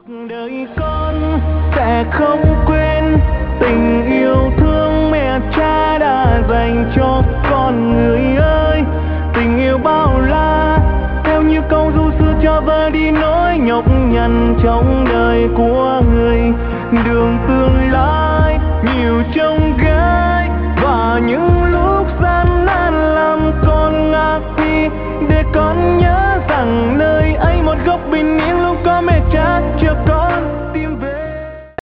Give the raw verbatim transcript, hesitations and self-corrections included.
Đời con sẽ không quên tình yêu thương mẹ cha đã dành cho con người ơi. Tình yêu bao la theo như câu ru xưa cho vơi đi nỗi nhọc nhằn trong đời của người. Đường